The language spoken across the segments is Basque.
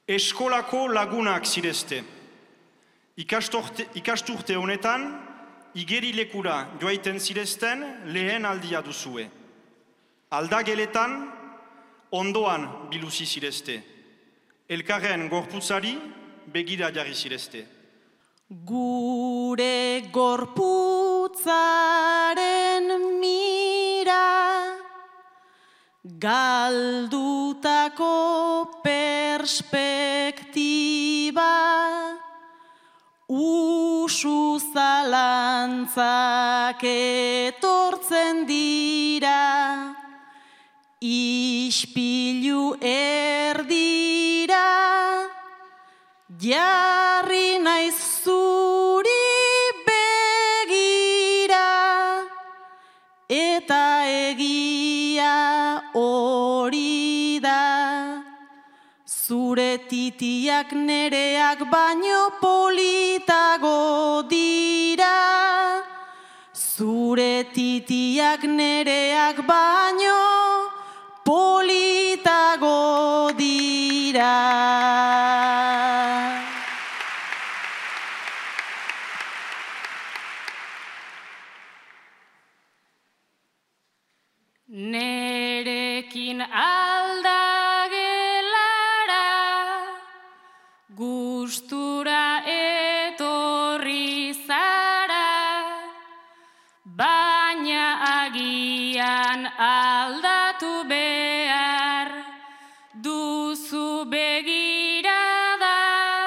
Eskolako lagunak zirezte. Ikasturte honetan, igerilekura joaiten zirezten lehen aldia duzue. Aldageletan, ondoan biluzi zirezte. Elkarren gorputzari begira jarri zirezte. Gure gorputzaren mira, galdutako perspektiba, usu zalantzak etortzen dira, ispilu erdira, jarri naiz zuri begira, eta egia hori da. Zure titiak nereak baino politago dira. Zure titiak nereak baino politago dira. Nerekin gustura etorri zara, baina agian aldatu behar duzu begirada.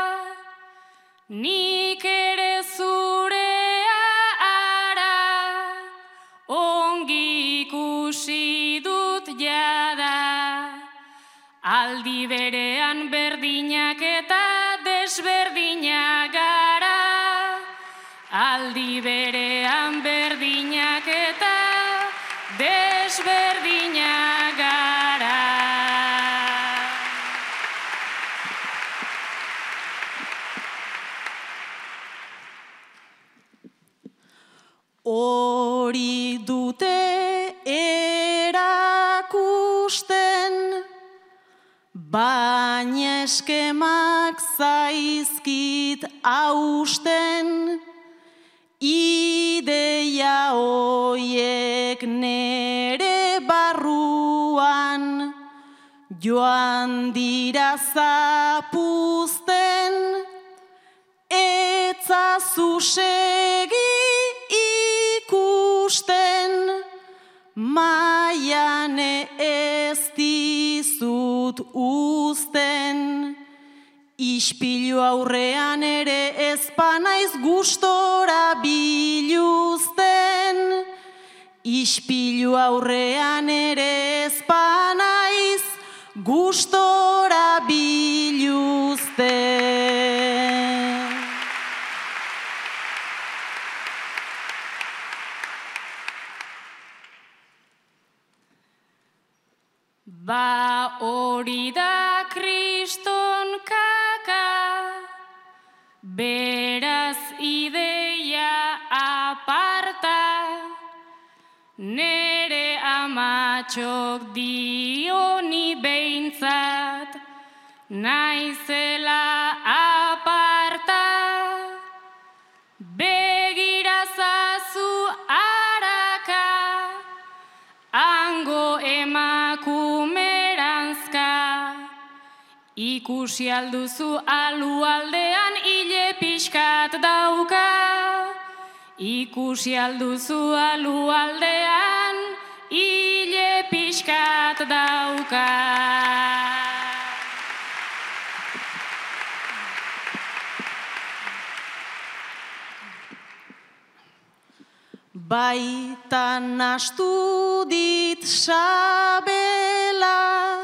Nik ere zurea ara, ongi ikusi dut jada, aldi berean berdinak eta desberdinak gara, aldi berean berdinak eta desberdinak gara. Hori dute erakusten, baina eskemak zaizkit hausten, ideia hoiek nere barruan joan dira zapuzten, etzazu segi ikusten, maian ez dizut uzten. Ispilu aurrean ere ezpanaiz gustora biluzten. Ispilu aurrean ere ezpanaiz gustora biluzten. Ba hori da Kriston kaka, beraz ideia aparta, nere amatxok dioni behintzat, naizela aparta, begirazazu araka, hango emakumeranzka, ikusi alduzu alualdean hile pixkat dauka, ikusi alduzu alualdean hile pixkat dauka. Baitan nastu dit sabela,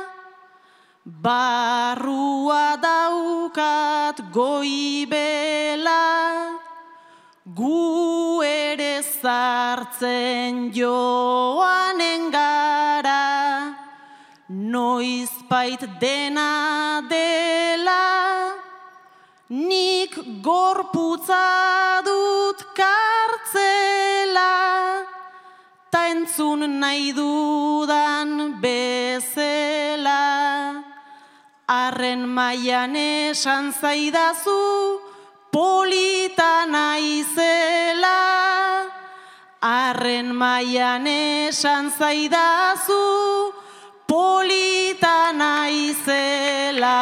barrua daukat goibela, gu ere zartzen joanen gara, noizbait dena dela, nik gorputza dut kartzela, ta entzun nahi dudan bezela, arren mailan esan zaidazu, polita naizela. Arren mailan esan zaidazu, polita naizela.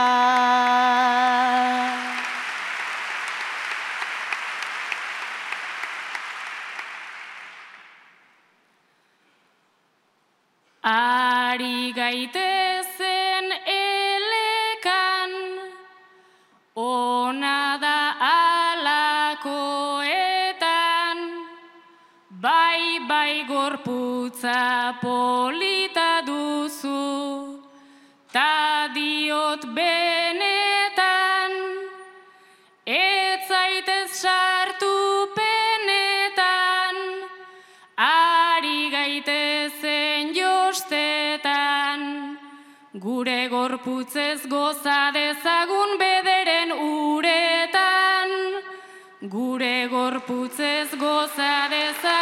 Ari gaitezen elekan, ona da alakoetan, bai gorputza polita duzu, ta diot benetan, ez zaitez sartu penetan, ari gaitezen jostetan, gure gorputzez goza dezagun bederen uretan, gure gorputzez goza dezagun